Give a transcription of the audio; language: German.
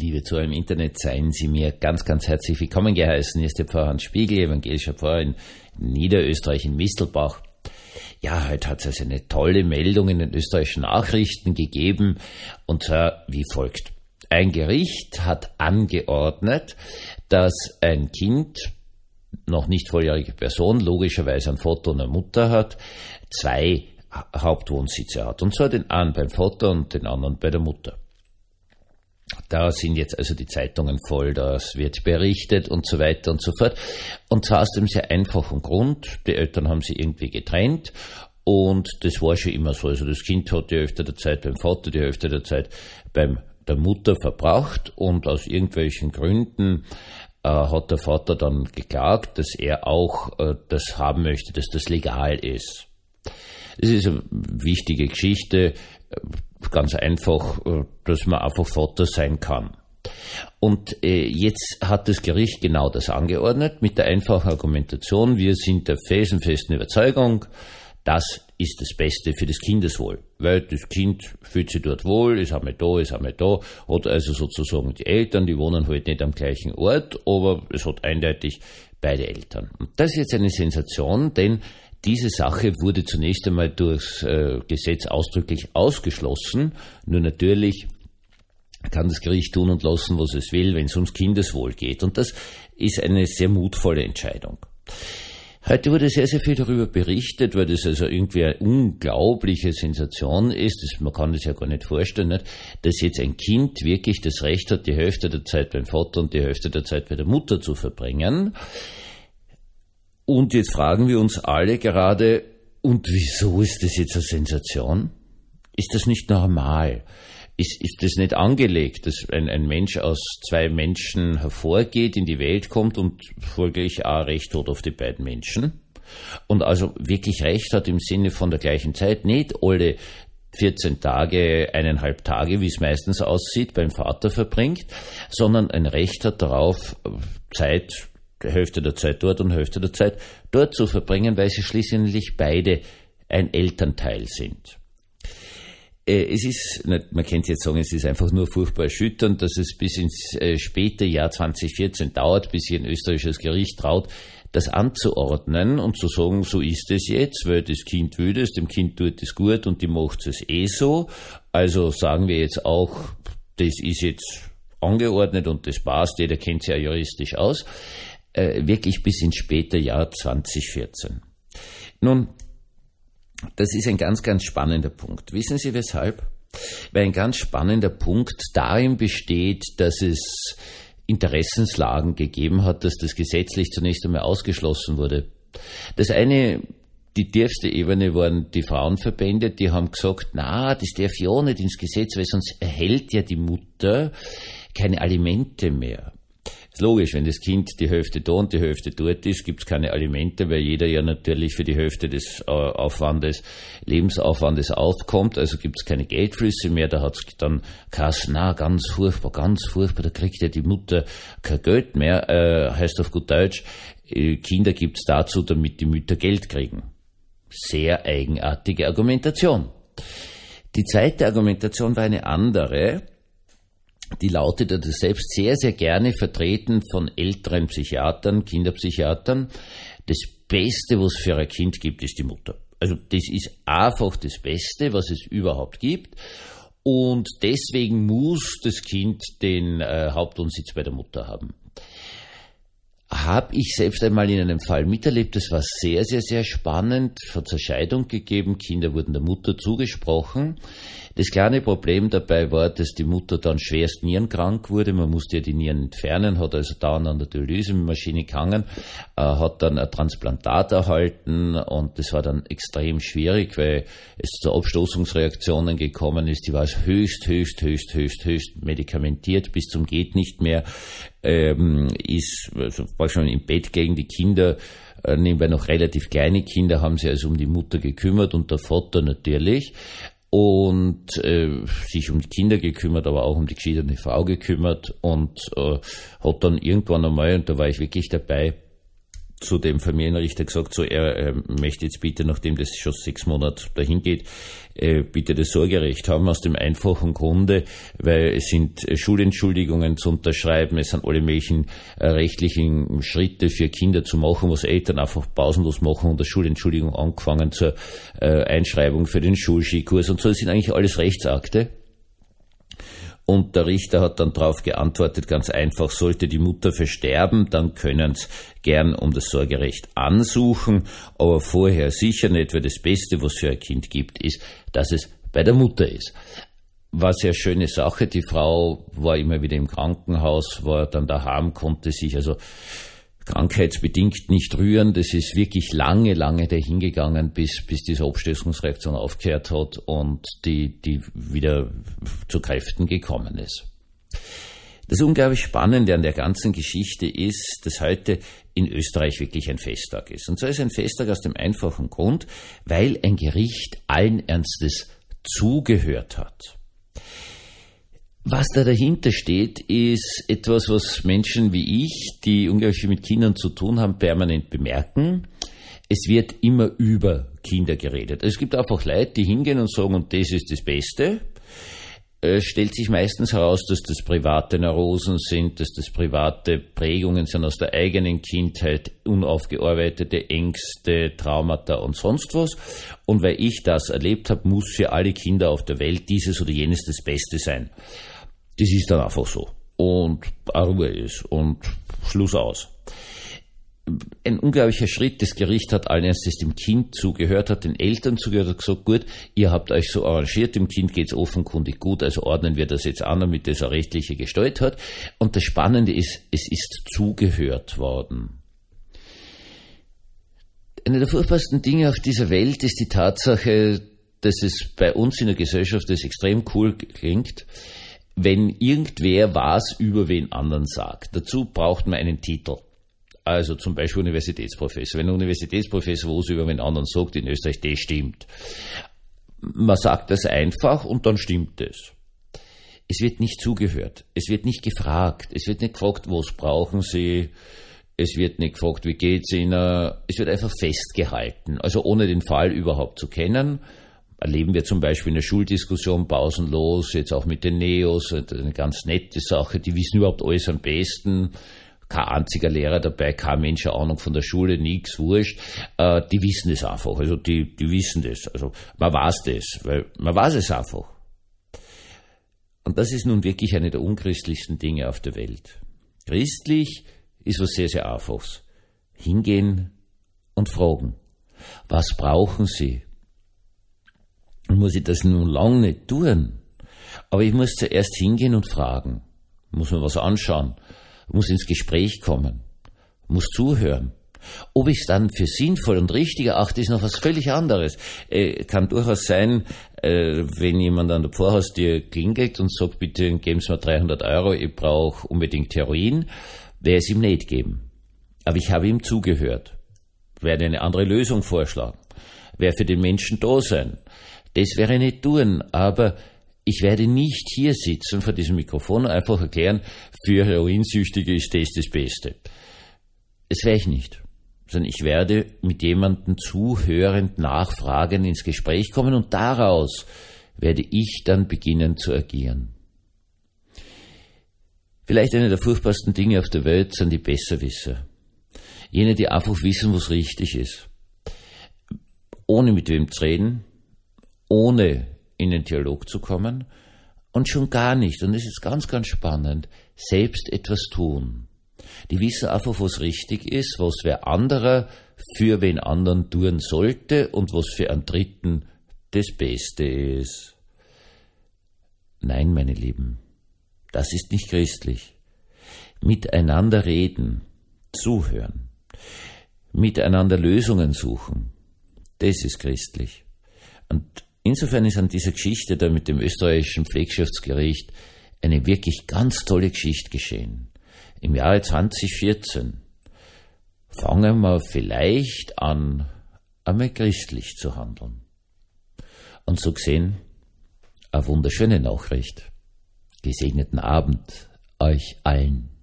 liebe Zuhörer im Internet, seien Sie mir ganz, ganz herzlich willkommen geheißen. Hier ist der Pfarrer Hans Spiegel, evangelischer Pfarrer in Niederösterreich in Mistelbach. Ja, heute hat es also eine tolle Meldung in den österreichischen Nachrichten gegeben, und zwar wie folgt. Ein Gericht hat angeordnet, dass ein Kind, noch nicht volljährige Person, logischerweise ein Vater und eine Mutter hat, 2 Hauptwohnsitze hat. Und zwar den einen beim Vater und den anderen bei der Mutter. Da sind jetzt also die Zeitungen voll, das wird berichtet und so weiter und so fort. Und zwar aus dem sehr einfachen Grund, die Eltern haben sich irgendwie getrennt und das war schon immer so. Also das Kind hat die Hälfte der Zeit beim Vater, die Hälfte der Zeit bei der Mutter verbracht, und aus irgendwelchen Gründen hat der Vater dann geklagt, dass er auch das haben möchte, dass das legal ist. Das ist eine wichtige Geschichte, ganz einfach, dass man einfach Vater sein kann. Und jetzt hat das Gericht genau das angeordnet, mit der einfachen Argumentation: Wir sind der felsenfesten Überzeugung, das ist das Beste für das Kindeswohl, weil das Kind fühlt sich dort wohl, ist einmal da, hat also sozusagen die Eltern, die wohnen halt nicht am gleichen Ort, aber es hat eindeutig beide Eltern. Und das ist jetzt eine Sensation, denn diese Sache wurde zunächst einmal durchs Gesetz ausdrücklich ausgeschlossen. Nur natürlich kann das Gericht tun und lassen, was es will, wenn es ums Kindeswohl geht. Und das ist eine sehr mutvolle Entscheidung. Heute wurde sehr, sehr viel darüber berichtet, weil das also irgendwie eine unglaubliche Sensation ist. Man kann das ja gar nicht vorstellen, nicht? Dass jetzt ein Kind wirklich das Recht hat, die Hälfte der Zeit beim Vater und die Hälfte der Zeit bei der Mutter zu verbringen. Und jetzt fragen wir uns alle gerade, und wieso ist das jetzt eine Sensation? Ist das nicht normal? Ist das nicht angelegt, dass ein Mensch aus 2 Menschen hervorgeht, in die Welt kommt und folglich auch Recht hat auf die beiden Menschen? Und also wirklich Recht hat im Sinne von der gleichen Zeit, nicht alle 14 Tage, 1,5 Tage, wie es meistens aussieht, beim Vater verbringt, sondern ein Recht hat darauf, Hälfte der Zeit dort und Hälfte der Zeit dort zu verbringen, weil sie schließlich beide ein Elternteil sind. Es ist, man könnte jetzt sagen, es ist einfach nur furchtbar erschütternd, dass es bis ins späte Jahr 2014 dauert, bis sich ein österreichisches Gericht traut, das anzuordnen und zu sagen, so ist es jetzt, weil das Kind will das, dem Kind tut es gut und die macht es so. Also sagen wir jetzt auch, das ist jetzt angeordnet und das passt, jeder kennt sich ja juristisch aus. Wirklich bis ins späte Jahr 2014. Nun, das ist ein ganz, ganz spannender Punkt. Wissen Sie weshalb? Weil ein ganz spannender Punkt darin besteht, dass es Interessenslagen gegeben hat, dass das gesetzlich zunächst einmal ausgeschlossen wurde. Das eine, die tiefste Ebene waren die Frauenverbände, die haben gesagt, das darf ja nicht ins Gesetz, weil sonst erhält ja die Mutter keine Alimente mehr. Ist logisch, wenn das Kind die Hälfte da und die Hälfte dort ist, gibt es keine Alimente, weil jeder ja natürlich für die Hälfte des Lebensaufwandes aufkommt, also gibt es keine Geldflüsse mehr, da hat es dann Kassen, ganz furchtbar, da kriegt ja die Mutter kein Geld mehr, heißt auf gut Deutsch, Kinder gibt es dazu, damit die Mütter Geld kriegen. Sehr eigenartige Argumentation. Die zweite Argumentation war eine andere, die lautete selbst sehr, sehr gerne vertreten von älteren Psychiatern, Kinderpsychiatern: Das Beste, was es für ein Kind gibt, ist die Mutter. Also das ist einfach das Beste, was es überhaupt gibt. Und deswegen muss das Kind den Hauptwohnsitz bei der Mutter haben. Habe ich selbst einmal in einem Fall miterlebt, das war sehr, sehr, sehr spannend. Es hat eine Scheidung gegeben, Kinder wurden der Mutter zugesprochen. Das kleine Problem dabei war, dass die Mutter dann schwerst nierenkrank wurde. Man musste ja die Nieren entfernen, hat also dauernd an der Dialysemaschine gehangen, hat dann ein Transplantat erhalten, und das war dann extrem schwierig, weil es zu Abstoßungsreaktionen gekommen ist. Die war höchst medikamentiert bis zum geht nicht mehr, war schon im Bett gegen die Kinder. Nebenbei noch relativ kleine Kinder, haben sich also um die Mutter gekümmert und der Vater natürlich. Und sich um die Kinder gekümmert, aber auch um die geschiedene Frau gekümmert, und hat dann irgendwann einmal, und da war ich wirklich dabei, zu dem Familienrichter gesagt, so er möchte jetzt bitte, nachdem das schon 6 Monate dahin geht, bitte das Sorgerecht haben, aus dem einfachen Grunde, weil es sind Schulentschuldigungen zu unterschreiben, es sind alle möglichen rechtlichen Schritte für Kinder zu machen, was Eltern einfach pausenlos machen, und der Schulentschuldigung angefangen zur Einschreibung für den Schulskikurs und so, das sind eigentlich alles Rechtsakte. Und der Richter hat dann darauf geantwortet, ganz einfach, sollte die Mutter versterben, dann können sie gern um das Sorgerecht ansuchen, aber vorher sicher nicht, weil das Beste, was für ein Kind gibt, ist, dass es bei der Mutter ist. War sehr schöne Sache, die Frau war immer wieder im Krankenhaus, war dann daheim, konnte sich also krankheitsbedingt nicht rühren. Das ist wirklich lange dahingegangen, bis diese Abstößungsreaktion aufgehört hat und die wieder zu Kräften gekommen ist. Das unglaublich Spannende an der ganzen Geschichte ist, dass heute in Österreich wirklich ein Festtag ist. Und so ist ein Festtag aus dem einfachen Grund, weil ein Gericht allen Ernstes zugehört hat. Was da dahinter steht, ist etwas, was Menschen wie ich, die unglaublich viel mit Kindern zu tun haben, permanent bemerken. Es wird immer über Kinder geredet. Es gibt einfach Leute, die hingehen und sagen, und das ist das Beste. Es stellt sich meistens heraus, dass das private Neurosen sind, dass das private Prägungen sind aus der eigenen Kindheit, unaufgearbeitete Ängste, Traumata und sonst was. Und weil ich das erlebt habe, muss für alle Kinder auf der Welt dieses oder jenes das Beste sein. Das ist dann einfach so. Und Ruhe ist und Schluss aus. Ein unglaublicher Schritt. Das Gericht hat allen Ernstes dem Kind zugehört, hat den Eltern zugehört, hat gesagt, gut, ihr habt euch so arrangiert, dem Kind geht's offenkundig gut, also ordnen wir das jetzt an, damit das eine rechtliche Gestalt hat. Und das Spannende ist, es ist zugehört worden. Eine der furchtbarsten Dinge auf dieser Welt ist die Tatsache, dass es bei uns in der Gesellschaft das extrem cool klingt, wenn irgendwer was über wen anderen sagt. Dazu braucht man einen Titel. Also zum Beispiel Universitätsprofessor. Wenn ein Universitätsprofessor was über wen anderen sagt in Österreich, das stimmt. Man sagt das einfach und dann stimmt es. Es wird nicht zugehört. Es wird nicht gefragt. Es wird nicht gefragt, was brauchen Sie. Es wird nicht gefragt, wie geht's Ihnen. Es wird einfach festgehalten. Also ohne den Fall überhaupt zu kennen. Erleben wir zum Beispiel in der Schuldiskussion pausenlos, jetzt auch mit den Neos, eine ganz nette Sache, die wissen überhaupt alles am besten, kein einziger Lehrer dabei, kein Mensch eine Ahnung von der Schule, nix, wurscht, die wissen das einfach, also die wissen das, also man weiß das, weil man weiß es einfach. Und das ist nun wirklich eine der unchristlichsten Dinge auf der Welt. Christlich ist was sehr, sehr Einfaches. Hingehen und fragen, was brauchen Sie? Muss ich das nun lange nicht tun. Aber ich muss zuerst hingehen und fragen. Muss mir was anschauen. Muss ins Gespräch kommen. Muss zuhören. Ob ich es dann für sinnvoll und richtig erachte, ist noch was völlig anderes. Kann durchaus sein, wenn jemand an der Pfarrhaustür klingelt und sagt, bitte geben Sie mir 300 €, ich brauche unbedingt Heroin, werde es ihm nicht geben. Aber ich habe ihm zugehört. Werde eine andere Lösung vorschlagen. Werde für den Menschen da sein. Das werde ich nicht tun, aber ich werde nicht hier sitzen vor diesem Mikrofon und einfach erklären, für Heroinsüchtige ist das Beste. Das werde ich nicht. Sondern ich werde mit jemandem zuhörend nachfragen, ins Gespräch kommen und daraus werde ich dann beginnen zu agieren. Vielleicht eine der furchtbarsten Dinge auf der Welt sind die Besserwisser. Jene, die einfach wissen, was richtig ist. Ohne mit wem zu reden, ohne in den Dialog zu kommen und schon gar nicht, und das ist ganz, ganz spannend, selbst etwas tun. Die wissen einfach, was richtig ist, was wer anderer für wen anderen tun sollte und was für einen Dritten das Beste ist. Nein, meine Lieben, das ist nicht christlich. Miteinander reden, zuhören, miteinander Lösungen suchen, das ist christlich. Und insofern ist an dieser Geschichte da mit dem österreichischen Pflegschaftsgericht eine wirklich ganz tolle Geschichte geschehen. Im Jahre 2014 fangen wir vielleicht an, einmal christlich zu handeln. Und so gesehen, eine wunderschöne Nachricht. Gesegneten Abend euch allen.